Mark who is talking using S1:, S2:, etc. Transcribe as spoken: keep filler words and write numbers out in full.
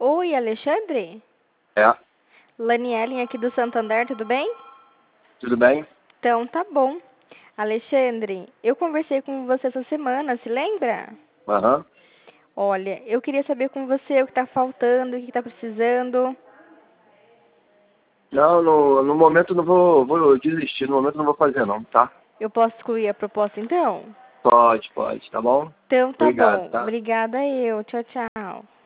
S1: Oi, Alexandre?
S2: É,
S1: Lanielen aqui do Santander, tudo bem?
S2: tudo bem?
S1: Então tá bom. Alexandre, eu conversei com você essa semana, se lembra?
S2: Aham.
S1: Olha, eu queria saber com você o que tá faltando, o que tá precisando.
S2: Não, no, no momento não vou, vou desistir, no momento não vou fazer não, tá?
S1: Eu posso excluir a proposta então?
S2: Pode, pode, tá bom?
S1: Então tá
S2: Obrigado,
S1: bom.
S2: tá?
S1: Obrigada eu. Tchau, tchau.